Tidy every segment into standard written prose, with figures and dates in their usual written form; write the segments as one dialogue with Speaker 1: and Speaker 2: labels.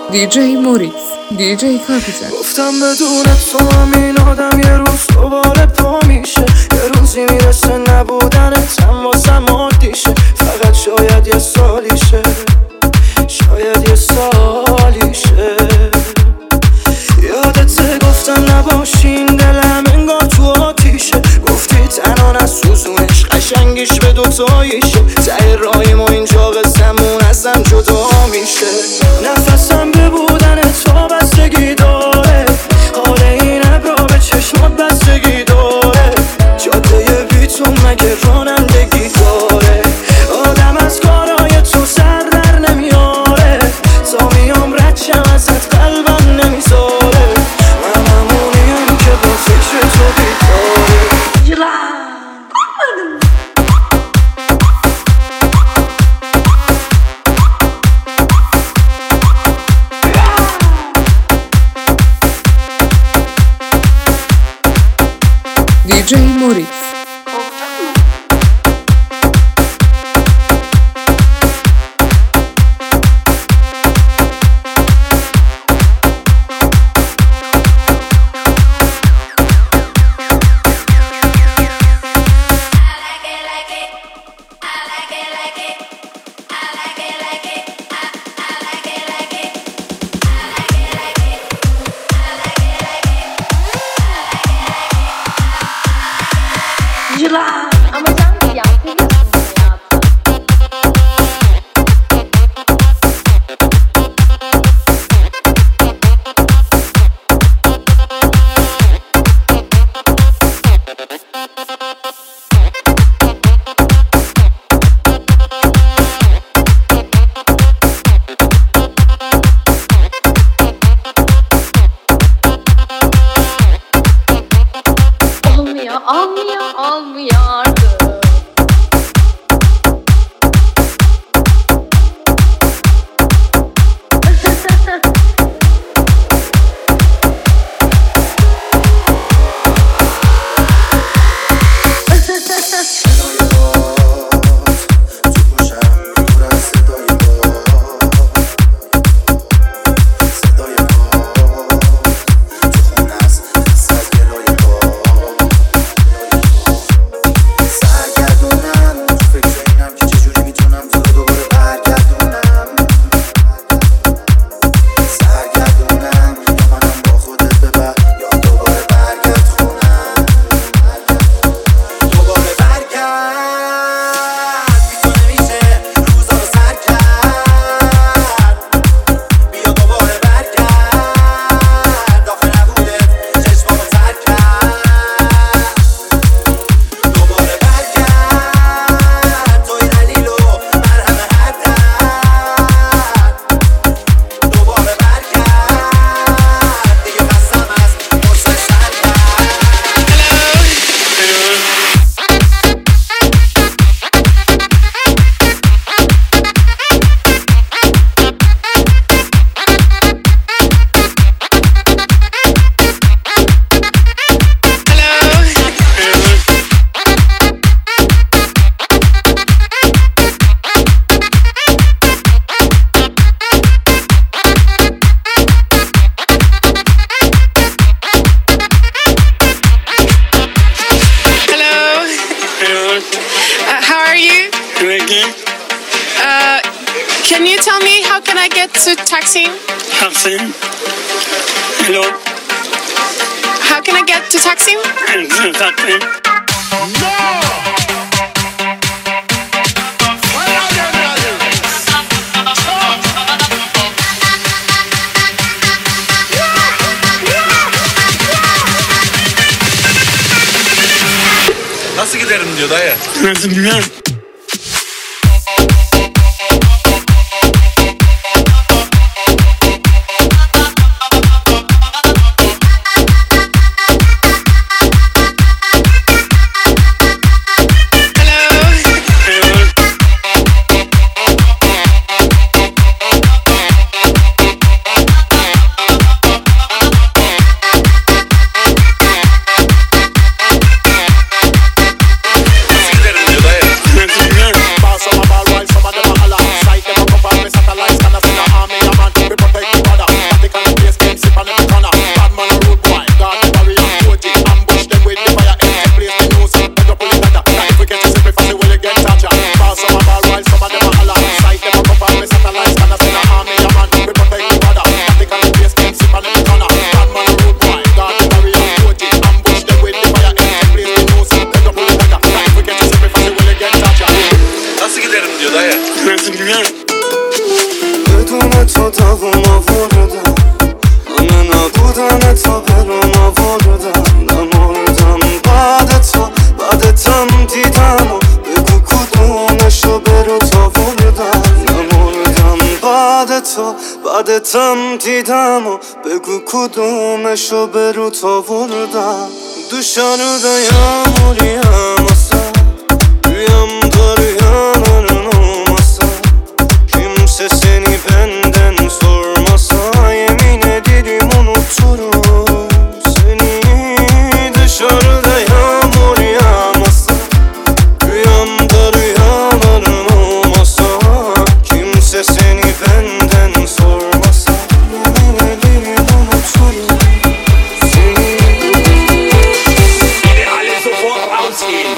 Speaker 1: دیجی موریس، دیجی کاپیتان.
Speaker 2: گفتم بدون تو همین آدم یه روز دوباره پا میشه، یه روزی میرسه نبودنت هم واسم عادیشه. فقط شاید یه سالیشه، شاید یه سالیشه. یادت گفتم نباشین دلم انگار تو آتیشه، گفتی تنها نسوزونش قشنگیش به دوتاییشه. ته راهیم و اینجا قسمون ازم جدا میشه. نفسم به بودن تو بستگی داره، حال این ابرا به چشمات بستگی داره. جاده بی تو مگه رانندگی داره؟ آدم از کارای تو سر در نمیاره، تا میام ردشم ازت قلبم نمیذاره. من همونیم که با فکر تو بیداره.
Speaker 1: دیجی موریس.
Speaker 3: Ama sen de yapıyorsun hayatım. Olmuyordu.
Speaker 4: How are you? Can you tell me how can I get to Taksim?
Speaker 5: Taksim. Hello.
Speaker 4: How can I get to Taksim?
Speaker 5: Taksim.
Speaker 6: Nasıl giderim diyor dayı.
Speaker 5: Nasıl bilmem.
Speaker 2: بودن تا برام آوردن نمردم بعدتم دیدم و بگو کدومشو برو تا وردن نمردم بعدتم دیدم و بگو کدومشو برو تا وردن Dışarıda yağmur yağmasa Rüyamda rüyaların olmasa Kimse seni benden sormasa Yemin ederim unuturum seni Dışarıda yağmur yağmasa Rüyamda rüyaların olmasa Kimse seni benden sormasa Yemin ederim unuturum seni
Speaker 6: Alle sofort rausgehen.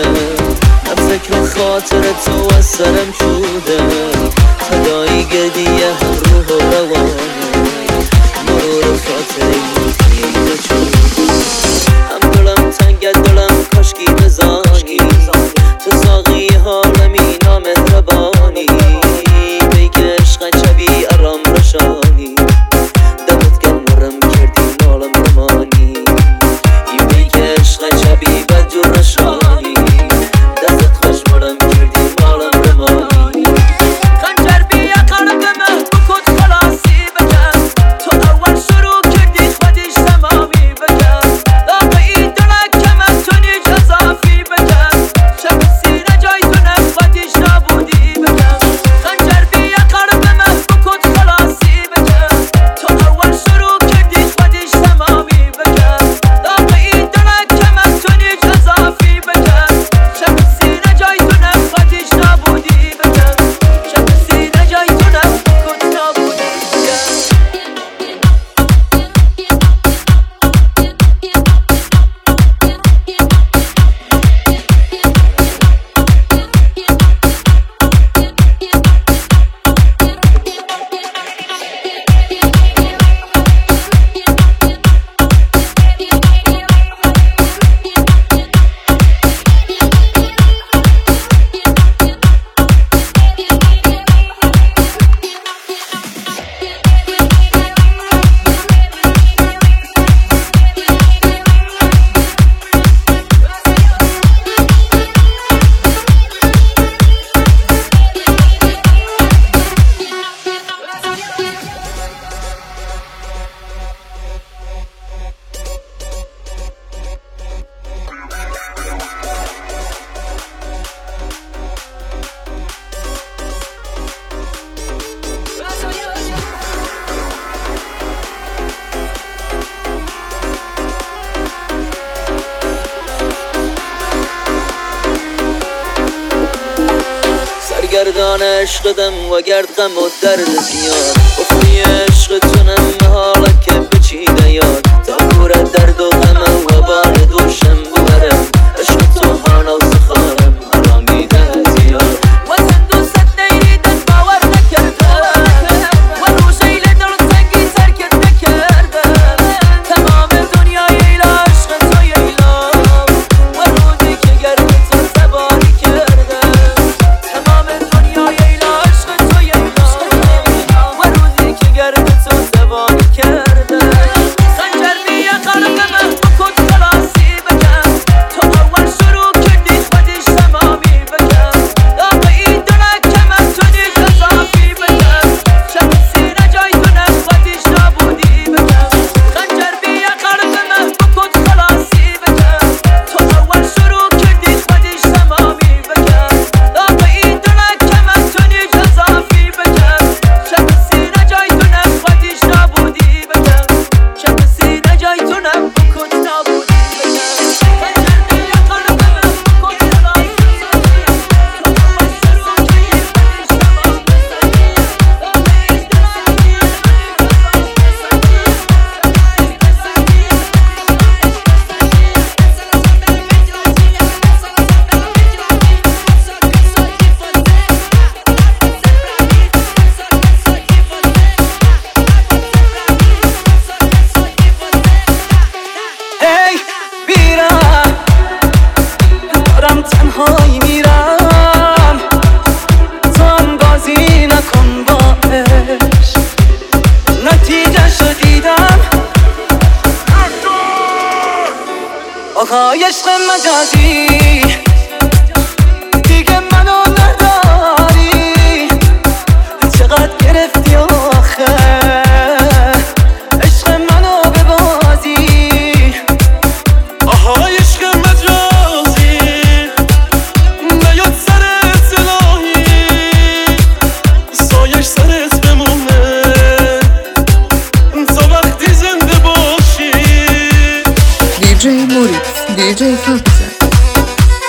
Speaker 6: هم ذکر خاطر تو از سرم شده صدای گریه هم روح و روانه مرور خاطره میگه چونه هم دلم تنگت دلم کاشکی بزانی تو ساقی حالمی نامهربانی بگه عشق چبی ارام رشانی دمت گرم کردی نالم رمانی بگه عشق چبی بدجور رشانی دستت خوش مرم کردی مالم رمانی خنجر بیا قلبمه بکن خلاصی بکن تو اول شروع کردی خودش تمامی بکن باقی دلک کمه تو نیج اضافی بکن شب سینه جای تو نخودش نبودی بکن خنجر بیا قلبمه بکن خلاصی بکن تو اول شروع کردی خودش تمامی بکن باقی دلک کمه تو نیج اضافی بکن شب سینه جای تو نخودش نبودی بکن شب سینه جای تو نخود نبودی بکن سرگردان عشقدم و گرد غم و درد زیاد گفتی عشقتونم حالا که بچیده یاد تا گورت درد و غم و بار دوشم ببرم عشق تو خانه و سخارم حالا میده زیاد و زن دوست نیدت باور نکردم و روشیل دل سنگی ترکت نکردم تمام دنیای ایلا عشق تو ییلام و روزی که گرد تو سواری کردم تمام دنیای ایلا عشق تو ییلام و روزی که گرد تو سواری کردم خنجر بیا قلبمه بکن خلاصی بکن تو اول شروع کردی خودش تمامی بکن باقی دلک کمه تو نیج اضافی بکن شب سینه جای تو نخودش نبودی بکن خنجر بیا قلبمه بکن خلاصی بکن تو اول شروع کردی خودش تمامی بکن باقی دلک کمه تو نیج اضافی بکن شب سینه جای تو نخودش نبودی بکن شب سینه جای تو نبکن نبودی بکن خنجر بیا قلبمه بکن خلاصی بکن تو اول شروع کردی خودش ای بیرم دارم تنهایی میرم تو هم بازی نکن با عشق نتیجه شو دیدم آقای عشق مجازی دیگه منو نداری چقدر گرفتی آخه عشق منو به بازی آهای عشق مجازی نیاد سر اصلاحی سایش سرت بمونه تا وقتی زنده باشی
Speaker 1: DJ Moritz, DJ Kapitän.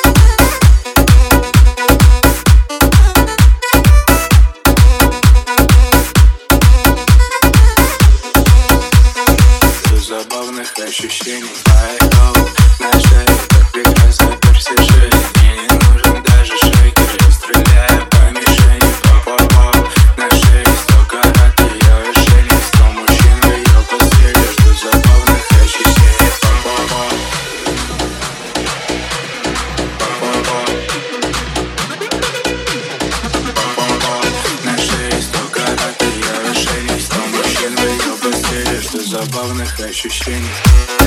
Speaker 2: забавных ощущений.